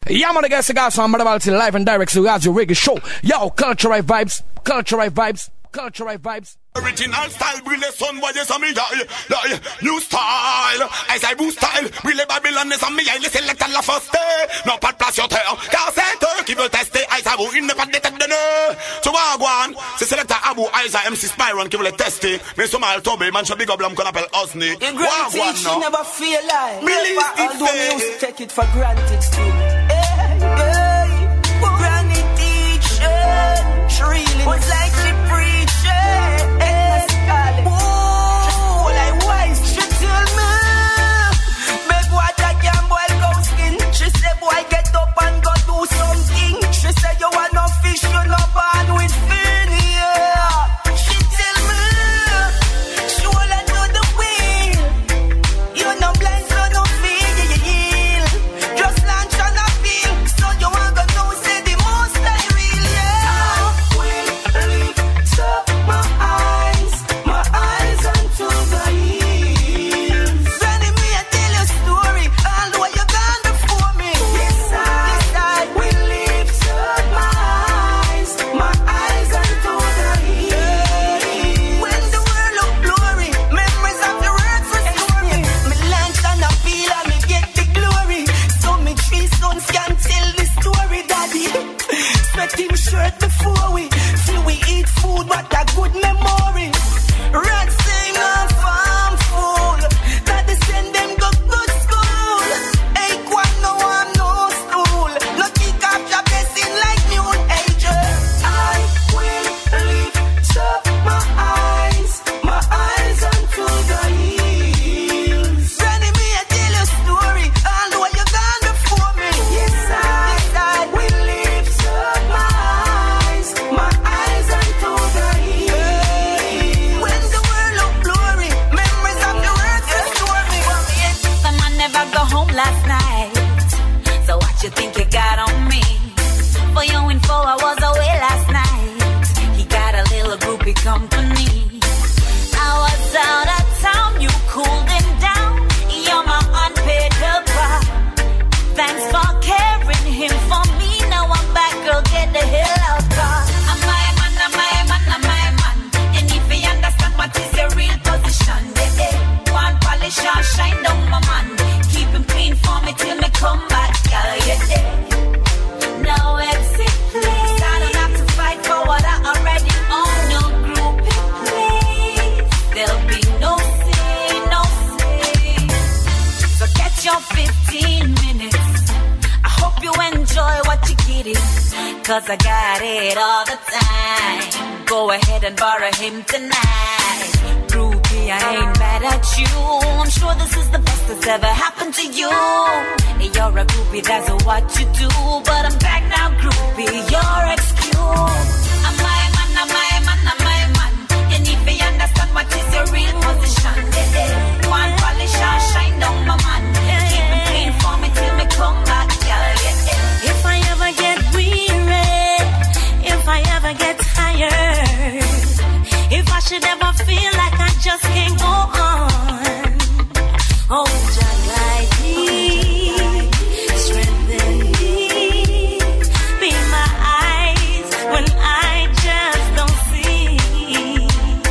Yeah, man, I guess I got some Madavalti live and direct, so guys, your reggae show. Yo, cultural vibes, cultural vibes, cultural vibes. Original style, brille son, voyez ça, new style, as I boost style, brille Babylon, les amis, il est sélecté la first day. Non, pas de place sur terre, car c'est eux qui veulent tester, Aïssa, vous, il n'est pas de tête de nœud. Tu vois, Guan, c'est sélecté Abu, Aïssa, MC Spyron qui voulait tester, mais sur mal tombé, man, je big up l'homme qu'on appelle Osni. You granted, you never feel like. Believe it, although we used to take it for granted still. Hey, granted teaching, she really was like she preaching. Ooh, like wise, she tell me, make water can boil cow skin. She say, boy, get up and go do something. She say, you want no fish, you no born with fin, yeah. She tell me, she wanna do the wheel. You no blind, so no feel. Just launch and appeal, so you want to know, say the most I real, yeah. I will lift up my eyes unto the hills. Granny, me I tell your story, although you gone before me. Yes, I will lift up my eyes unto the hills. When the world look glory, memories of the words restore me. Me launch and appeal and me get the glory. So me three sons can tell the story, daddy. Sweat him shirt before we till we eat food, what a good memory. Rats sing on farm fool, that they send them go good school. Acorn no one no stool, no kick up your blessing like new angel. I will lift up my eyes unto the hills. Granny, me I tell your story, although you gone before me. Yes, I will lift up my eyes unto the hills. When the world look glory, memories of the words restore me. Some man never go home last night. So what you think you got on me? For your info, I was away last night. He got a little groupie company. I was out of town, you cooled him down. You're my unpaid helper. Thanks for caring him for me. Now I'm back, girl, get the hell out. I'm my man, I'm my man, I'm my man. You need to understand what is your real position. One polish and shine down my man. Keep him clean for me till me come back, girl, yeah. No exit, please. I don't have to fight for what I already own. No groupie, please. There'll be no sin, no sin. So get your 15 minutes. I hope you enjoy what you get it, 'cause I got it all the time. Go ahead and borrow him tonight. Groupie, I ain't mad at you. I'm sure this is the best that's ever happened to you. You're a groupie, that's what you do. But I'm back now, groupie, your excuse. I'm my man, I'm my man, I'm my man. You need to understand what is your real position. One polish and shine down my man. Keep him clean for me till me come back, girl, yeah. If I ever get weary, if I ever get tired, if I should ever feel like I just can't go on, oh, just like me, strengthen me, be my eyes when I just don't see.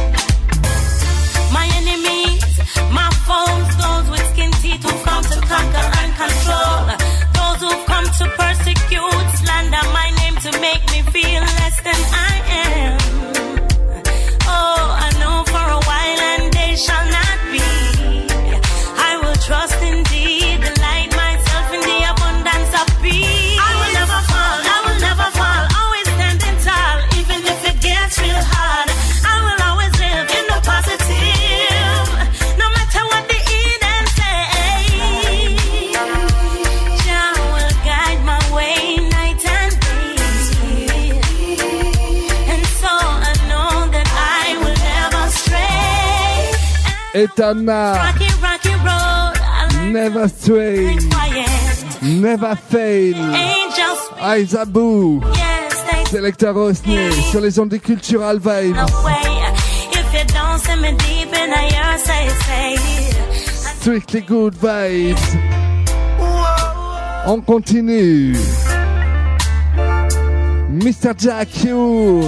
My enemies, my foes, those with skin teeth who've come to conquer and control, those who've come to persecute, slander my name to make me feel less than I am. Oh, I know for a while and they shall not be. I will trust indeed, delight myself in the abundance of peace. I will never fall, I will never fall, always standing tall, even if it gets real hard. I will always live in the positive, no matter what the heathen say. Jah will guide my way night and day, and so I know that I will never stray. Etana, Rocky, rocky road, I learned never stray, quiet. never fail. Angels, Aizabou, yes, they Selector Rosny, sur les ondes des Cultural Vibes. away. If you don't see me deep in your say. Strictly good vibes. On continue. Mr. Jack Q.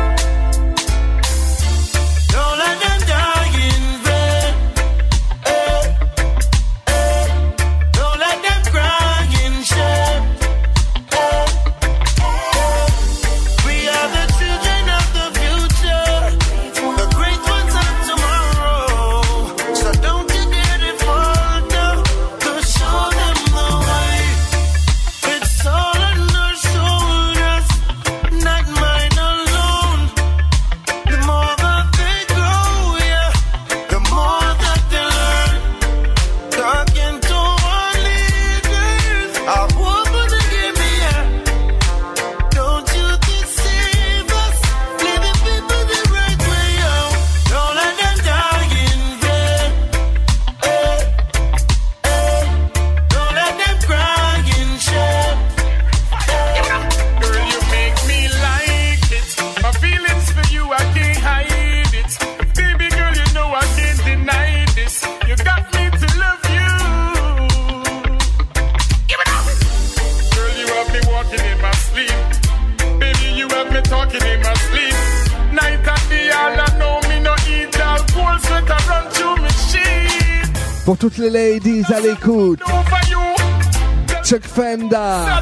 Pour toutes les ladies à l'écoute, Chuck Fenda.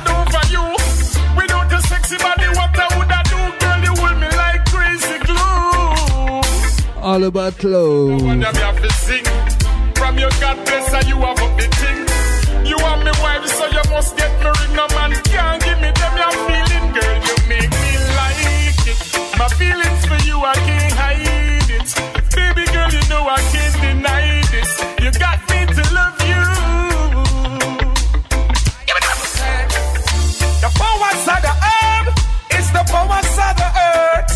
All about love. From your God bless you have up the thing. You are my wife, so you must get me ring. No man can't give me them your feeling, girl. You make me like it. My feelings for you, I can't hide it. Baby girl, you know I can't deny this. You got me to love you. The powers of the herb is the powers of the earth.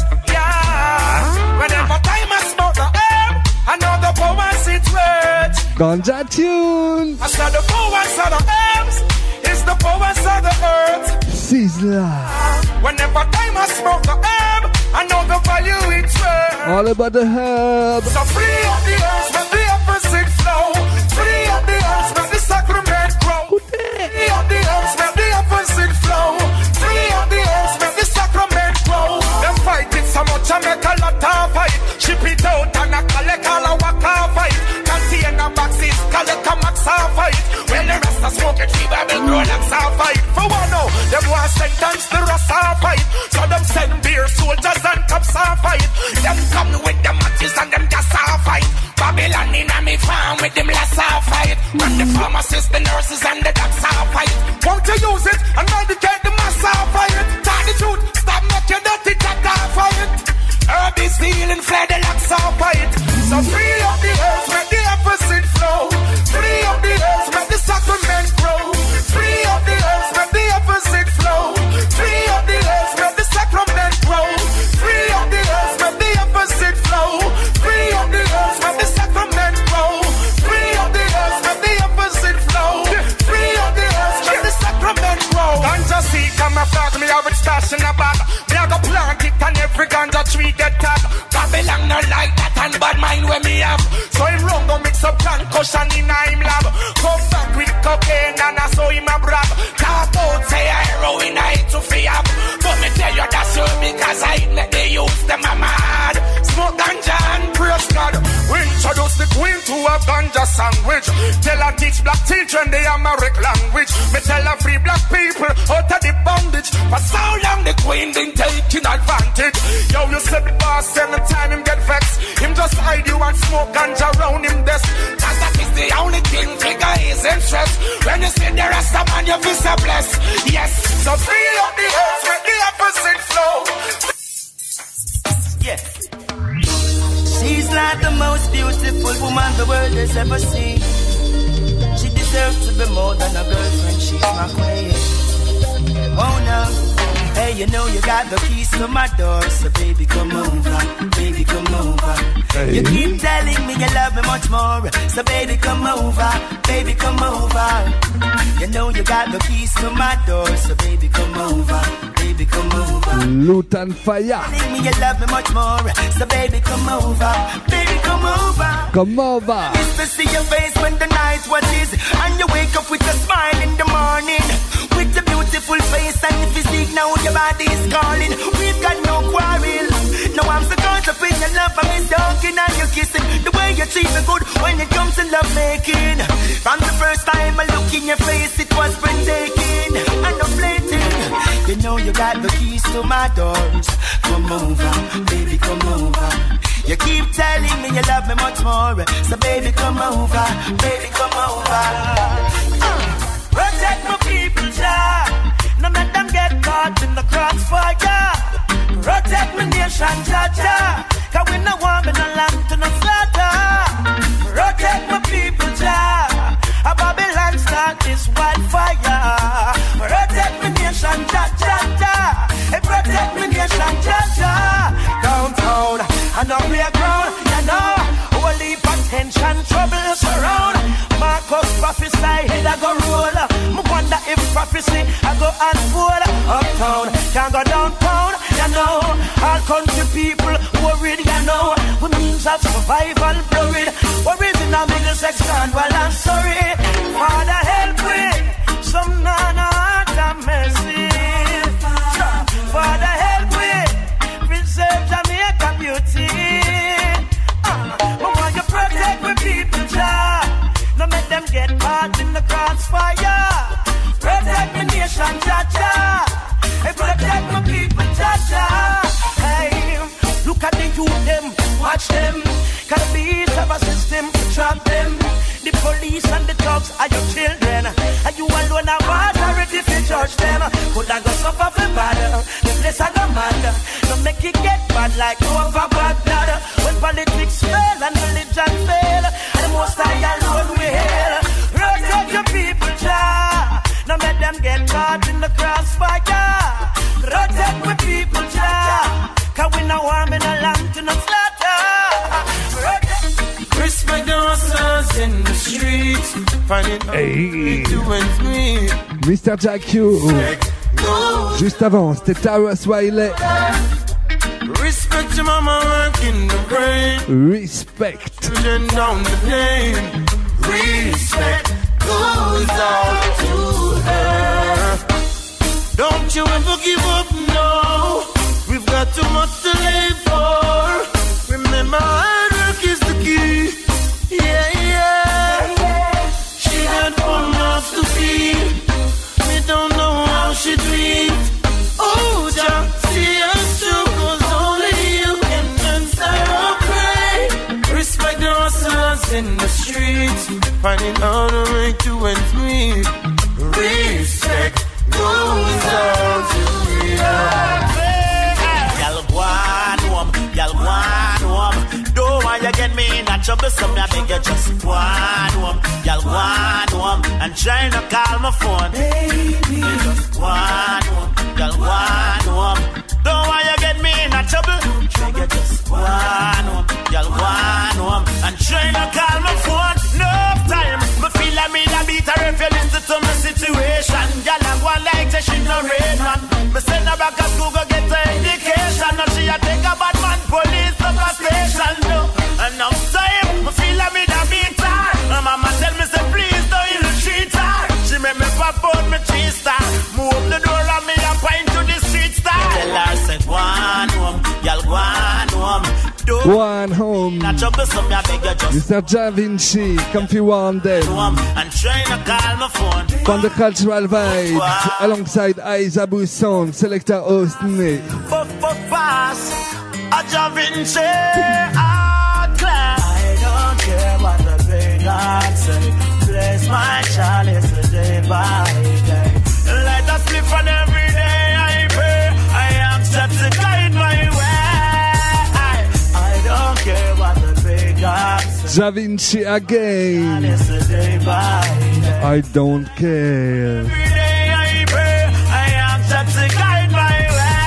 Yeah. Whenever time I smoke the herb, I know the powers it's worth. Ganja tune. I said the powers of the herbs is the powers of the earth. Sizzla. Whenever time I smoke the herb, I know the value it's worth. All about the herb. So free up the herbs, let the opposite flow. Free up the herbs, let the sacrament grow. Free up the herbs, let the opposite flow. Free up the herbs, let the sacrament grow. Them fight it so much, I make a lot of fight. Ship it out and I collect all a walk of fight. Container boxes, collect a max of fight. When the rest of smoke it, fever, the Rolex of fight. For one now, them want sentence the rest of fight. So them send beer soldiers and cops of fight. Them come with the matches and them gas of fight. Babylon in a me farm with them less of fight. And the pharmacists, the nurses and the docs of fight. Won't you use it and medicate the mass of fight? Tell the truth, stop making dirty chat of fight. Herb is healing, fled the locks of fight. So free up the earth, make the opposite flow. Free up the earth, make the sacrament grow. Free up the earth, make the opposite flow. Free up the earth, make the sacrament grow. Free up the earth, make the opposite flow. Free up the earth, make the sacrament grow. Free up the earth, make the opposite flow. Free up the earth, make the sacrament grow. Ganja seed come apart, me have it stashed in a bag. Me have a plant it and every ganja tree get tag. Babylon not like that and bad mind when me have. So him wrong go mix up concussion in a him lab. Come back with cocaine and I saw him a brag. Talk out say a heroin I hate to free up. But me tell you that's so because I hate that they use them a mad. Smoke ganja and praise God. We introduce the queen to a ganja sandwich. Tell her teach black children the Amharic language. Me tell her free black people out of the bondage. For so long the queen been taking advantage. Yo, you said the boss every time him get vexed. Him just hide you and smoke ganja round him desk. Cause that is the only thing figure his interest. When you see the rest of man you feel so blessed. Yes, so free up the earth, make the opposite flow. Yes. She's like the most beautiful woman the world has ever seen. She deserves to be more than a girlfriend, she's my queen. Oh no, hey You know you got the keys to my door, so baby come over, baby come over. Hey. You keep telling me you love me much more, so baby come over, baby come over. You know you got the keys to my door, so baby come over, baby come over. Lutan Fire. Telling me you love me much more, so baby come over, baby come over. Come over. It's to see your face when the night watches, and you wake up with a smile in the morning, with a beautiful face and physique. Now your body's calling. We've got no quarrel. Now I'm so caught up in your love, I'm talking and you kissing. The way you treat me good when it comes to love making. From the first time I look in your face, it was breathtaking and I'm flating. You know you got the keys to my doors. Come over, baby, come over. You keep telling me you love me much more, so baby, come over, baby, come over. Protect my people, Jah. No let them get caught in the crossfire. Protect my nation, Jah, Jah. 'Cause we no want me no lamb to no slaughter. Protect my people, Jah. A Babylon start this wildfire. Protect my nation, Jah, Jah, Jah. Hey, protect my nation, Jah, Jah. Downtown and up here ground, you know. Whole heap of tension, trouble surround. Marcus prophesy, head I go roll. Me wonder if prophecy I go unfold. Uptown, can't go downtown, you know. All country people worried, you know. With means of survival blurred. Worries in a middle section, well I'm sorry. Father help me, some non-heart and mercy. Father help me, preserve Jamaica beauty. But you protect my people, Jah. No make them get caught in the crossfire. Protect the nation, Jah, Jah. Hey, protect my people, Jah, Jah. Hey, look at the youth, them, watch them. Can the beast have a system to trap them? The police and the dogs are your children. And you alone have authority to judge them. Could I go suffer for bad? The place I go mad. Don't make it get bad like over Baghdad. When politics fail and religion fail, and the most high alone we hail. Protect your people, Jah. Now let them get caught in the crossfire. Protect my people, Jah. 'Cause we no harm in a land to no slaughter. Respect the hustlers in the streets. Finding hey. to and me. Mr. Jack Q. Juste avant, c'était Tarrus Wiley. Respect your mama working the brain. Respect. Down the name. Respect goes out to her. Don't you ever give up, no. We've got too much to live for. Remember, hard work is the key. Yeah, yeah. She got 4 mouths to feed. We don't know how she dreamed. Oh, Jah, see us through, 'cause only you can answer our prayer. Respect the hustlers in the streets, finding how to make 2 and 3. Respect goes out to you. Y'all go home, y'all go home. Don't want you get me in a trouble, so me I beg you just go home. Y'all go home and try to call my phone. Baby, just go home, y'all go home. Don't want you get me in a trouble, try to just go home. Y'all go home and try to call my phone. No time, me feel like me da beat her if you listen to my situation. Y'all a go like say she no rain man. Me send her back to school go get her education. Now she a take a bad man police up a station. No, enough time, me feel like me da beat her. And mama tell me say please don't ill treat her. She make me pop out me cheese star. Move the door and me a point to the street star. Tell her say go on home, y'all go on home. One home. Mr. Ja Vinci, come if you want them. From the Cultural Vibes, alongside Aizabu Sound, Selector Ostney. Ja Vinci, I don't care what the big God say. Bless my chalice day by day. Let us live on every day I pray. I am set to guide my way. Care what the big God says. Ja Vinci again. I don't care. Every day I pray, I am set to guide my way.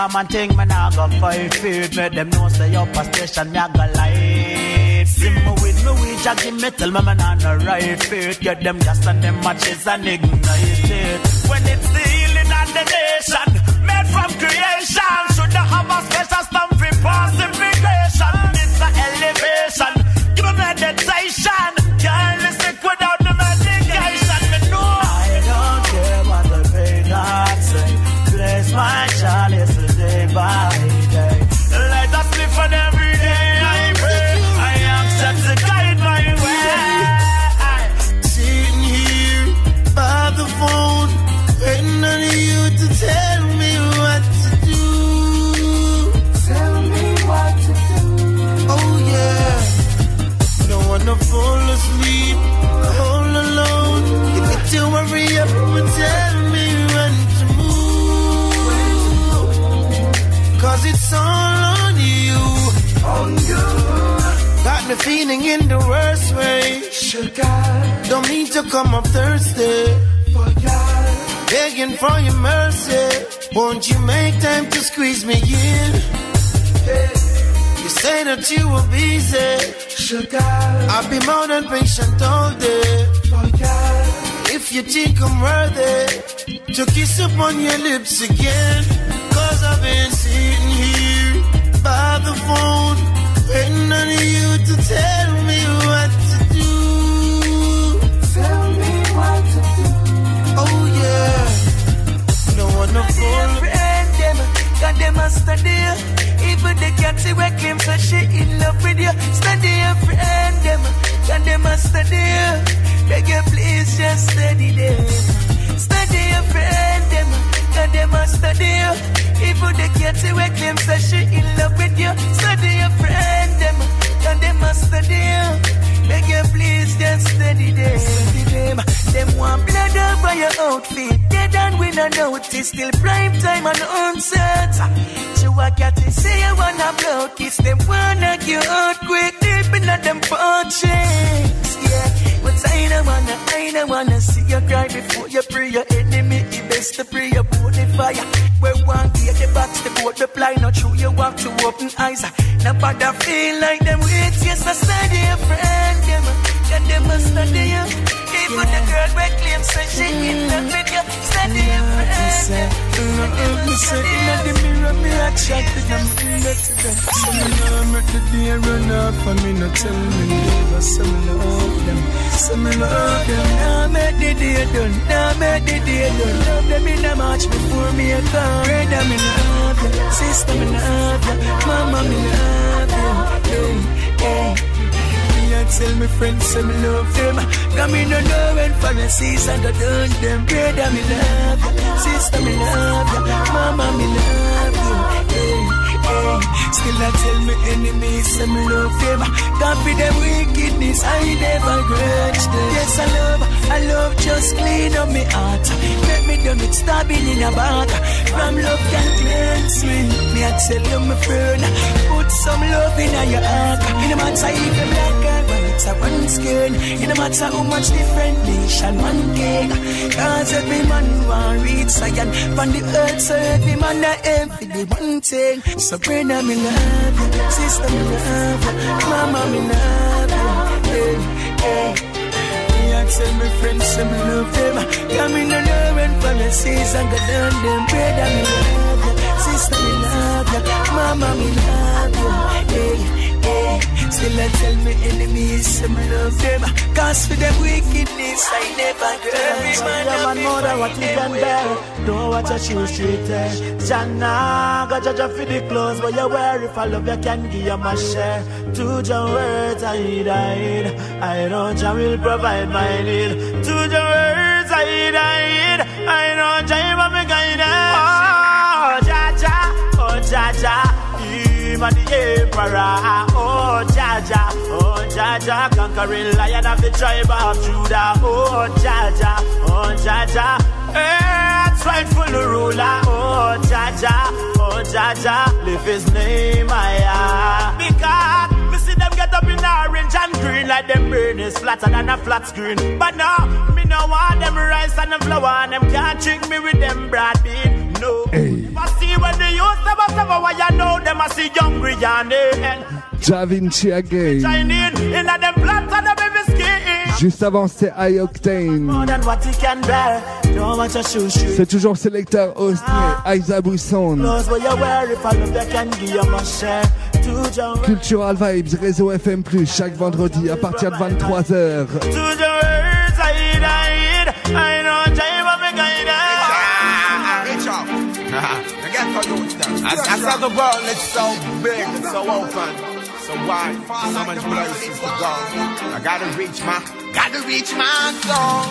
man thing, man, I got 5 feet. Make them know say up a station, me I got light. See me with me, we jackie me, tell me man on the right feet. Get them gas and them matches and ignite it. When it's the healing of the nation, made from creation, should I have a special stamp for pacification? It's an elevation, give me meditation. Can't listen without the medication. Me know I don't care what the pain I say. Bless my chalice day by day. Let us live for every day. I pray I accept to guide my way. Sitting here by the phone, waiting on you to tell me what to do. Tell me what to do. Oh yeah. Don't wanna fall asleep all alone. You need to worry up and tell me when to move. Cause it's all on you. On you. Got me feeling in the worst way. Sugar. Don't mean to come up Thursday. Begging for your mercy. Won't you make time to squeeze me in? You say that you were busy. Sugar. I've been more than patient all day. If you think I'm worthy to kiss upon your lips again. Cause I've been sitting here by the phone, waiting on you to tell me what to do. Tell me what to do. Oh yeah. No one to phone. Got them a study. Even they can't see where claim so she in love with you. Study your friend them. Got them a study. Beg you please just study them. Study your friend them. Got them a study. Even they can't see where claim so she in love with you. Study your friend them. Got them a study. Beg you please just study them. Study them. Them want blood over your outfit. They don't win a notice. Still prime time and onset. So I got to say I wanna blow kiss. Them wanna get out quick. Deep in them fortunes. Yeah. But I don't wanna see you cry before you pray. Your enemy, he best to pray about the fire. Where one get the box, the boat, the ply. Not true, you want to open eyes. Nobody feel like them wait. Yes, I study your friend. Them must study you. Even the girl where claims so she in love with you. Study your friend. Study in the mirror, me attracted them. So me know make the day run up and me no tell me never. So me love them. So me love them. Now make the day done. Now make the day done. Love them in the march before me a come. Brother, me love you. Sister, me love you. Mama, me love you. Hey. I tell my friends say me love them. Got me no know when for the season to done them. Brother, me love you. Sister, me love you. Mama, me love you. Hey, hey. Still I tell my enemies say me love them. Can't be them wickedness, I never grudge them. Yes, I love just clean up me heart. Let me do it stabbing in a back. From love can cleanse me. Me I tell you my friend, put some love in your heart. In the matter if you black and white or one skin. In the matter how much different nation one king. Cause every man want reach Zion. From the earth so every man I aim for the one thing. So brother me love you, sister me love you, mama me love you. Hey, hey. I tell my friends say me love them. Come in the love and policies and go down them. Brother me love you, sister me love you, mama me love you. Hey, hey. Still I tell my enemies say me love them. Cause for them wickedness I never grudge. Every man know that what you can bear. Don't watch your shoes straight. Jana, got judge for the clothes, but you wear if I love you can give you my share. To your words I know Jah will provide my need. To your words I know Jah will be guided. Oh Jah, him and the emperor. Oh Jah, conquering lion of the tribe of Judah. Oh Jah, earth's rightful ruler. Oh Jah, lift his name higher. Because me see them get up in orange and green like them brain is flatter than a flat screen. But no, me no want them rice and them flour and them can't trick me with them broad bean. No, hey. If I see when the youth never ever why you know them I see hungry and Da Vinci again. Chinese in them plants and them baby skin. Juste avant, c'est High Octane. More than what he can bear. Don't want your shoes. C'est toujours sélecteur Osney, Isa Brisson. Clothes where you wear if I love they can give you my share. Cultural Vibes, Réseau FM+, chaque vendredi à partir de 23h. As the world is so big, so open, so wide, so much places to go. I gotta reach my goal.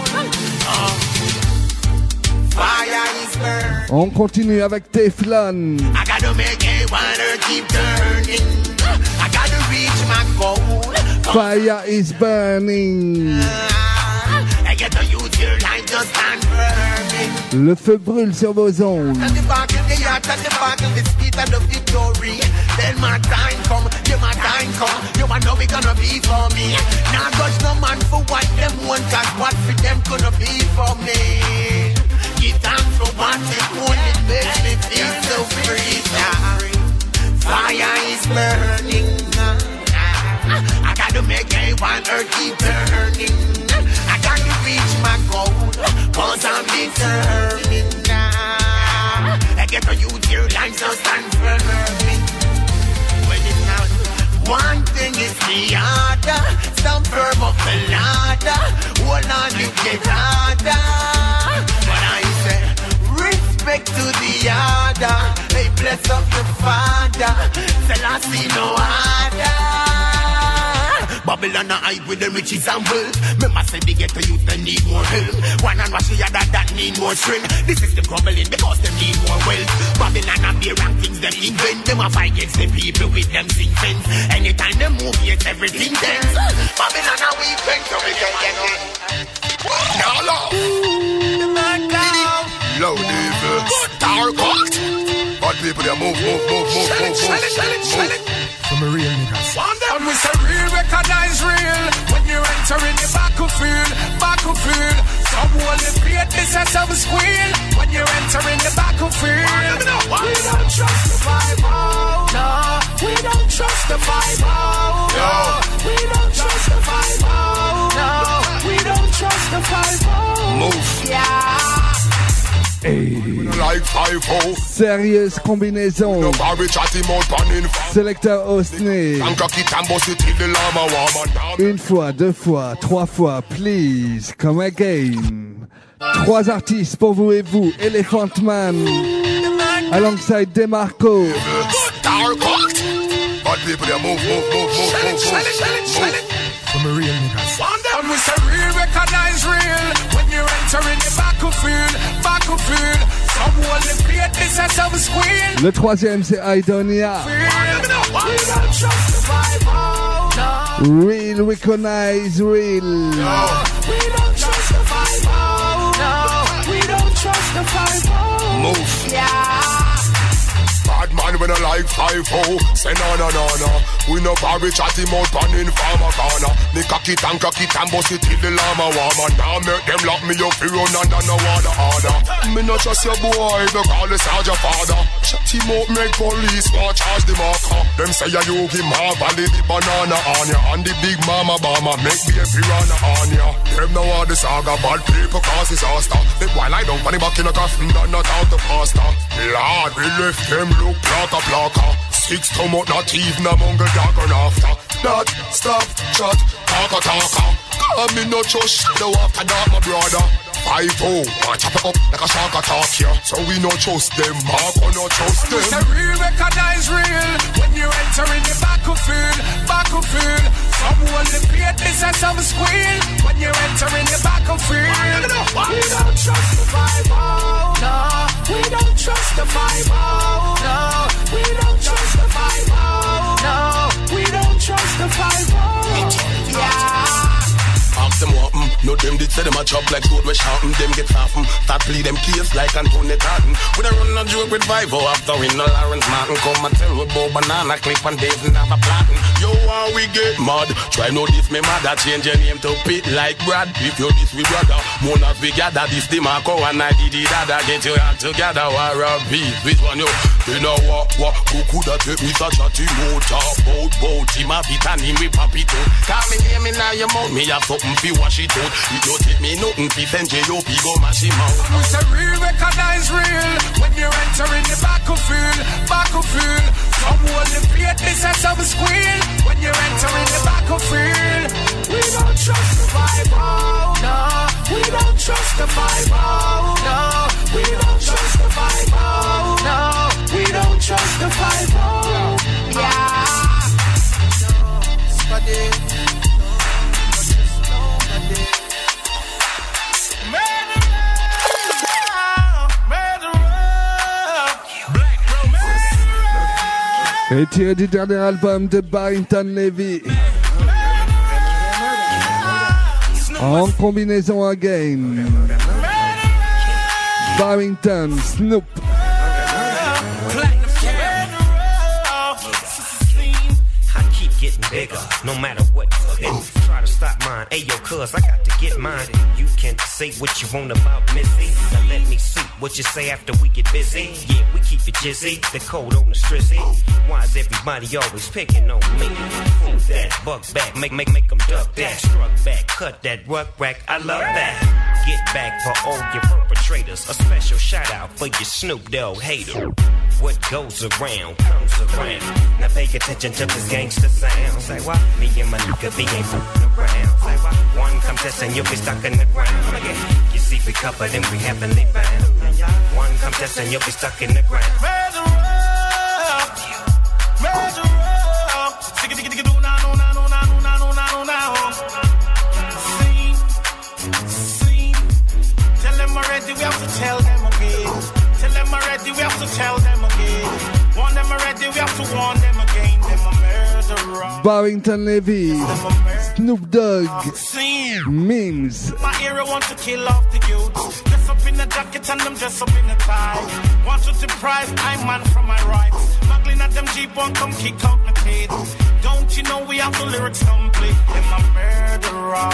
Fire is burning. On continue avec Teflon. I gotta make a water keep turning. I gotta reach my goal. Fire is burning. I get to use your life just stand burning. Le feu brûle sur vos ondes. And the back of the heart and the back of the speed and the victory. Then my time come, yeah my time come. You know we gonna be for me. Now judge no man for what them want, cause what for them gonna be for me. Give thanks for what it only makes me feel so free. Fire is burning. I gotta make a one earth keep turning. I gotta reach my goal, cause I'm determined. I get to use your life, so stand firm. When it's not one thing is the other, some firm up the ladder. Hold on, you get harder. But I say, respect to the other. Hey, bless up the Father. Selassie no harder. Babylon a hype with the riches and wealth. Remember say they get to youth, they need more help. One and wash the other that need more strength. The system crumbling because they need more wealth. Babylon a beer rankings them invent. Them a fight against the people with them sing fence. Anytime they move, yes, everything tense. Babylon a weak fence, so we can get it. Now low. Low devil. Dark out. But people they move. Shell it. From a real niggas. And we say real, recognize real. When you enter in the battlefield. Some will defeat this as some squeal. When you enter in the battlefield. We don't trust the 5-0. No, we don't trust the 5-0. No, we don't trust the 5-0. No, we don't trust the 5-0. Move. Yeah. Hey. Like 5-0. Sérieuse combinaison. No barry chatty mouth panning. Sélecteur Osney. Une fois, deux fois, trois fois, please, come again. Trois artistes pour vous et vous. Elephant Man. Alongside DeMarco. But people they move. From a real niggas. And we say real, recognize real. When you enter in the battlefield. Some will defeat this as some squeal. Le troisième c'est Idonia. Real, recognize real. No, we don't trust the 5-0. No, we don't trust the 5-0. Move. Yeah. Bad man when I like 5-0. Say no. We no barry chatty mouth panning farmer corner. Me cocky and bust it till the llama warmer. Now make them lock me up fi run under no order. Me no trust your boy, they call the sergeant father. Chatty mouth make police want charge the marker. Them say you give ma valley the banana on ya. And the big mama bama make me a piranha on ya. Them no want the saga bad people cause disaster. They while I don't funny back in a coffin done not out the faster. Lord we left them look plaka. 6 come out not even among the dog and after. Not stop, shut, talker. Come in no trust, the after that my brother. 5-0, chop it up like a shark attack here. So we no trust them, Mark or no trust them. Say real, recognize real. When you enter in the battlefield. Some will defeat this as some squeal. When you enter in the battlefield. We don't trust the 5-0. No, we don't trust the 5-0. No, we don't trust the 5-0. No, we don't trust the 5-0. Yeah. Ask them what, no them did say them a chop like gold, we shout them get soften. Start play them case like Anthony Tartan. We don't run a joke with 5 after we know Lawrence Martin. Come and tell we about banana clip and Dave and have a platin. Yo, how we get mad? Try know this me mother, change your name to Pete like Brad. If you this we brother, Monas we gather, this the Marco and I did it other. Get your hand together, war a beat. Which one you? You know what, who coulda take me such a thing? Boat, him a beat and him we pop it out. Call me name in your mouth, me have something fi wash it out. If you take me nothing, fi send J.O.P. go mash him out. We say real, recognize real. When you enter in the battlefield. Some will defeat this as some squeal. When you enter in the battlefield. We don't trust the vibe, oh no. We don't trust the vibe, oh no. We don't trust the vibe, oh no. We don't trust the vibe, oh yeah. Et tiré du dernier album de Barrington Levy. En combinaison again. Barrington, Snoop. Getting bigger, no matter what. Try to stop mine. Hey yo, cuz I got to get mine. You can say what you want about Missy. Now let me see what you say after we get busy. Yeah, we keep it jizzy, the code on the strizzy. Why is everybody always picking on me? Fool that, buck back, make them duck that. Struck back, cut that rug rack, I love that. Get back for all your perpetrators. A special shout out for your Snoop Dogg hater. What goes around comes around. Now pay attention to this gangster sound. Say what? Me and my nigga, we ain't fooling around. Say what? One contest and you'll be stuck in the ground. Yeah. You see we covered and we heavenly bound. One contest and you'll be stuck in the ground. Murder up, digga digga digga do now. Scene. Tell them already, we have to tell them again. Tell them already, we have to tell them again. Warn them already, we have to warn them again. Them a murderer. Barrington Levy, Snoop Dogg, Memes. My era wants to kill off the youth. Dress up in a jacket and them dress up in a tie. Want to deprive I'm man from my rights. Smuggling at them Jeep won't come kick out my teeth. Don't you know we have the lyrics complete? Them a murderer.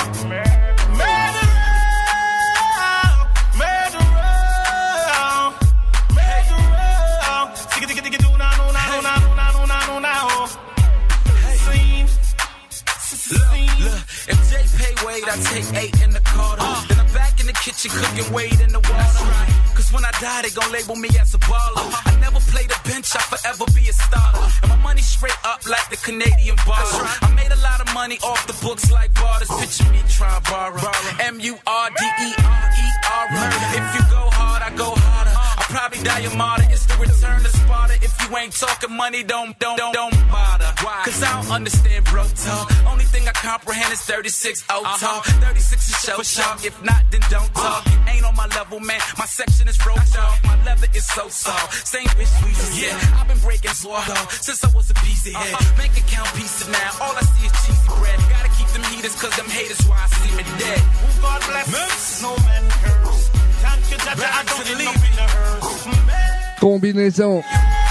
If Jay pay Wade, I take 8 in the Carter. Then I'm back in the kitchen cooking Wade in the water. Cause when I die, they gon' label me as a baller. I never play the bench, I forever be a starter. And my money straight up like the Canadian baller. I made a lot of money off the books like Barters. Picture me trying to borrow. M-U-R-D-E-R-E-R. If you go hard, I go harder. I'll probably die a martyr. It's the return to Sparta. If you ain't talking money, don't bother. Cause I don't understand bro talk. Only thing I comprehend is 36 talk. 36 is show sharp. If not, then don't talk. You ain't on my level, man. My section is road dog. My leather is so soft. Same bitch, yeah. I've been breaking sword since I was a piece of head. Bank account piece of now. All I see is cheesy bread. Gotta keep them heaters, cause them haters why I see me dead. God bless. No man curse. Thank you, Jaja. I don't leave in the hearse. Combinaison.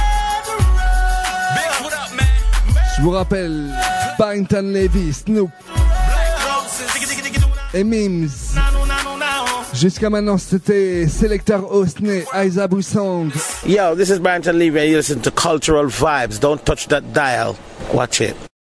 Je vous rappelle, Barrington Levy, Snoop et Memes. Jusqu'à maintenant, c'était Selector Osney, Aizabu Sound. Yo, this is Barrington Levy and you listen to Cultural Vibes. Don't touch that dial. Watch it.